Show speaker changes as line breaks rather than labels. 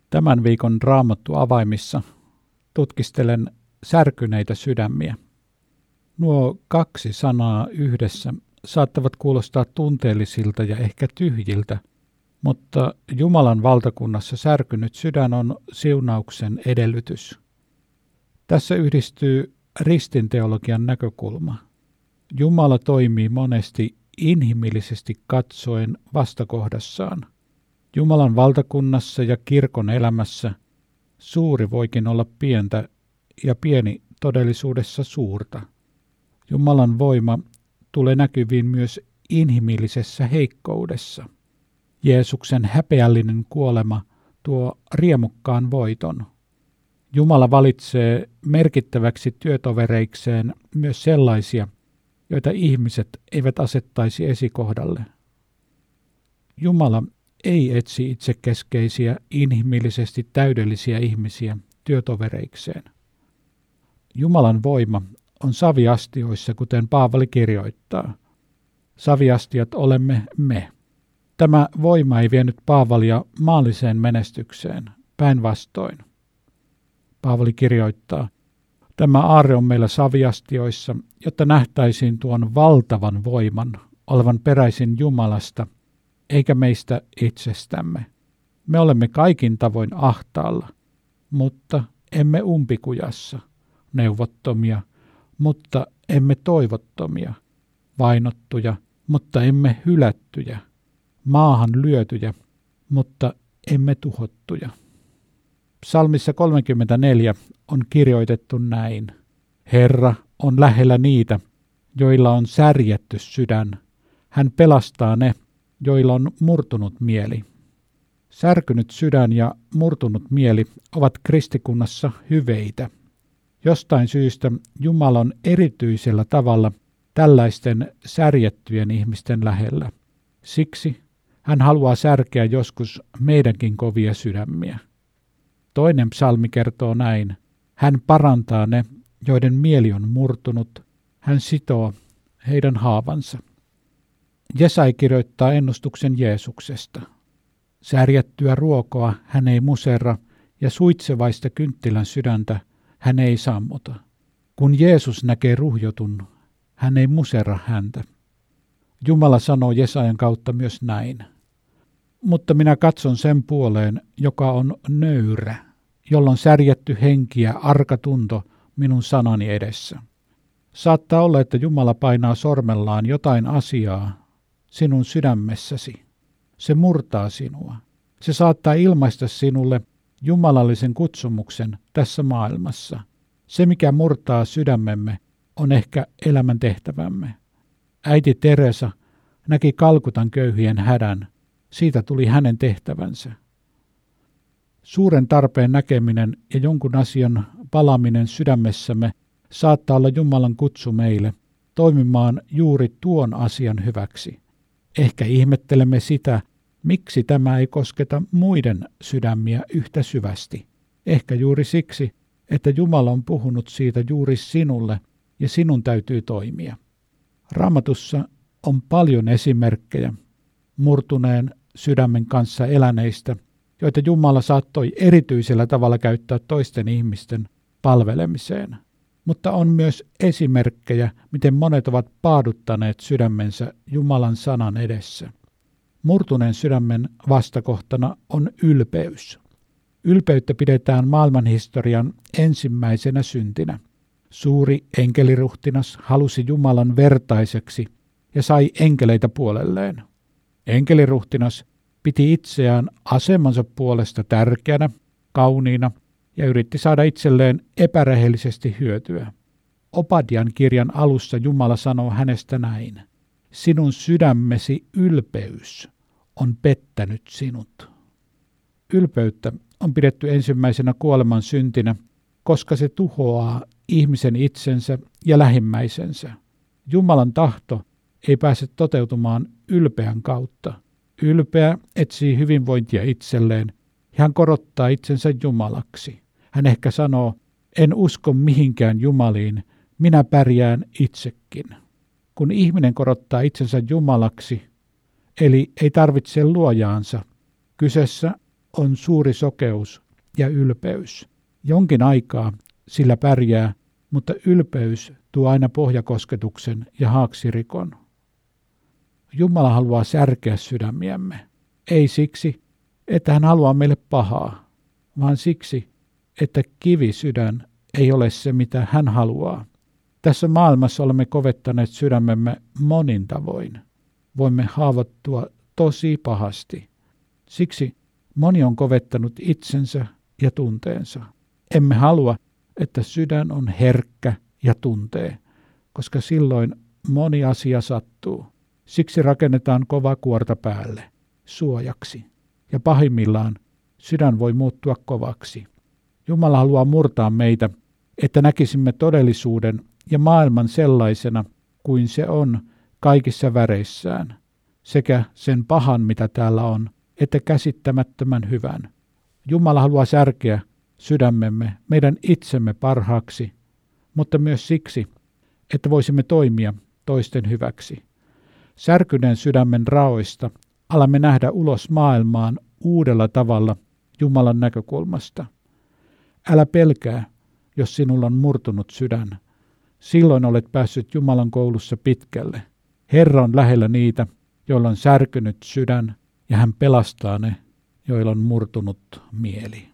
Tämän viikon Raamattu avaimissa tutkistelen särkyneitä sydämiä. Nuo kaksi sanaa yhdessä saattavat kuulostaa tunteellisilta ja ehkä tyhjiltä, mutta Jumalan valtakunnassa särkynyt sydän on siunauksen edellytys. Tässä yhdistyy ristinteologian näkökulma. Jumala toimii monesti inhimillisesti katsoen vastakohdassaan. Jumalan valtakunnassa ja kirkon elämässä suuri voikin olla pientä ja pieni todellisuudessa suurta. Jumalan voima tulee näkyviin myös inhimillisessä heikkoudessa. Jeesuksen häpeällinen kuolema tuo riemukkaan voiton. Jumala valitsee merkittäväksi työtovereikseen myös sellaisia, joita ihmiset eivät asettaisi esikohdalle. Jumala ei etsi itsekeskeisiä, inhimillisesti täydellisiä ihmisiä työtovereikseen. Jumalan voima on saviastioissa, kuten Paavali kirjoittaa. Saviastiat olemme me. Tämä voima ei vienyt Paavalia maalliseen menestykseen, päinvastoin. Paavali kirjoittaa, tämä aarre on meillä saviastioissa, jotta nähtäisiin tuon valtavan voiman olevan peräisin Jumalasta, eikä meistä itsestämme. Me olemme kaikin tavoin ahtaalla, mutta emme umpikujassa, neuvottomia, mutta emme toivottomia, vainottuja, mutta emme hylättyjä, maahan lyötyjä, mutta emme tuhottuja. Psalmissa 34 on kirjoitettu näin. Herra on lähellä niitä, joilla on särjetty sydän. Hän pelastaa ne, joilla on murtunut mieli. Särkynyt sydän ja murtunut mieli ovat kristikunnassa hyveitä. Jostain syystä Jumala on erityisellä tavalla tällaisten särjettyjen ihmisten lähellä. Siksi hän haluaa särkeä joskus meidänkin kovia sydämiä. Toinen psalmi kertoo näin. Hän parantaa ne, joiden mieli on murtunut. Hän sitoo heidän haavansa. Jesai kirjoittaa ennustuksen Jeesuksesta. Särjettyä ruokoa hän ei muserra ja suitsevaista kynttilän sydäntä hän ei sammuta. Kun Jeesus näkee ruhjotun, hän ei muserra häntä. Jumala sanoo Jesajan kautta myös näin. Mutta minä katson sen puoleen, joka on nöyrä, jolla on särjetty henki ja arka tunto minun sanani edessä. Saattaa olla, että Jumala painaa sormellaan jotain asiaa sinun sydämessäsi. Se murtaa sinua. Se saattaa ilmaista sinulle jumalallisen kutsumuksen tässä maailmassa. Se, mikä murtaa sydämemme, on ehkä elämän tehtävämme. Äiti Teresa näki Kalkutan köyhien hädän. Siitä tuli hänen tehtävänsä. Suuren tarpeen näkeminen ja jonkun asian palaaminen sydämessämme saattaa olla Jumalan kutsu meille toimimaan juuri tuon asian hyväksi. Ehkä ihmettelemme sitä, miksi tämä ei kosketa muiden sydämiä yhtä syvästi. Ehkä juuri siksi, että Jumala on puhunut siitä juuri sinulle ja sinun täytyy toimia. Raamatussa on paljon esimerkkejä murtuneen sydämen kanssa eläneistä, joita Jumala saattoi erityisellä tavalla käyttää toisten ihmisten palvelemiseen. Mutta on myös esimerkkejä, miten monet ovat paaduttaneet sydämensä Jumalan sanan edessä. Murtuneen sydämen vastakohtana on ylpeys. Ylpeyttä pidetään maailmanhistorian ensimmäisenä syntinä. Suuri enkeliruhtinas halusi Jumalan vertaiseksi ja sai enkeleitä puolelleen. Enkeliruhtinas piti itseään asemansa puolesta tärkeänä, kauniina ja yritti saada itselleen epärehellisesti hyötyä. Obadian kirjan alussa Jumala sanoo hänestä näin. Sinun sydämesi ylpeys on pettänyt sinut. Ylpeyttä on pidetty ensimmäisenä kuoleman syntinä, koska se tuhoaa ihmisen itsensä ja lähimmäisensä. Jumalan tahto ei pääse toteutumaan ylpeän kautta. Ylpeä etsii hyvinvointia itselleen ja hän korottaa itsensä Jumalaksi. Hän ehkä sanoo, en usko mihinkään jumaliin, minä pärjään itsekin. Kun ihminen korottaa itsensä Jumalaksi, eli ei tarvitse luojaansa, kyseessä on suuri sokeus ja ylpeys. Jonkin aikaa sillä pärjää, mutta ylpeys tuo aina pohjakosketuksen ja haaksirikon. Jumala haluaa särkeä sydämiämme. Ei siksi, että hän haluaa meille pahaa, vaan siksi, että kivisydän ei ole se, mitä hän haluaa. Tässä maailmassa olemme kovettaneet sydämemme monin tavoin. Voimme haavoittua tosi pahasti. Siksi moni on kovettanut itsensä ja tunteensa. Emme halua, että sydän on herkkä ja tuntee, koska silloin moni asia sattuu. Siksi rakennetaan kova kuorta päälle, suojaksi. Ja pahimmillaan sydän voi muuttua kovaksi. Jumala haluaa murtaa meitä, että näkisimme todellisuuden ja maailman sellaisena kuin se on kaikissa väreissään, sekä sen pahan, mitä täällä on, että käsittämättömän hyvän. Jumala haluaa särkeä sydämemme meidän itsemme parhaaksi, mutta myös siksi, että voisimme toimia toisten hyväksi. Särkyneen sydämen raoista alamme nähdä ulos maailmaan uudella tavalla Jumalan näkökulmasta. Älä pelkää, jos sinulla on murtunut sydän. Silloin olet päässyt Jumalan koulussa pitkälle. Herra on lähellä niitä, joilla on särkynyt sydän, ja hän pelastaa ne, joilla on murtunut mieli.